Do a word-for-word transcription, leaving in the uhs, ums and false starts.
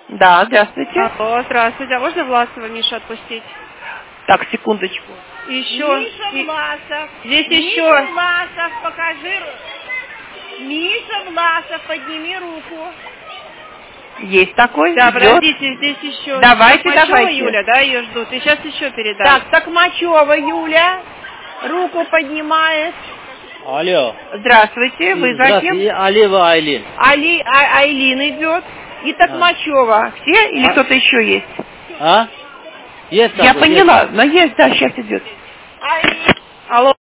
Да, здравствуйте. Алло, здравствуйте. А можно Власова Мишу отпустить? Так, секундочку. Еще. Миша Власов. Здесь Миша еще. Власов, покажи. Миша Власов, подними руку. Есть такой? Да, Идет. подождите, здесь еще. Давайте, Токмачева давайте. Юля, да, ее ждут. И сейчас еще передам. Так, Токмачева Юля. Руку поднимает. Алло. Здравствуйте, вы за кем? Здравствуйте, Алиева Айлин. Али, а, Айлин идет. И Токмачева. Все или А? кто-то еще есть? А? Есть Я такой, поняла, есть. но есть, да, сейчас идет. Айлин. Алло.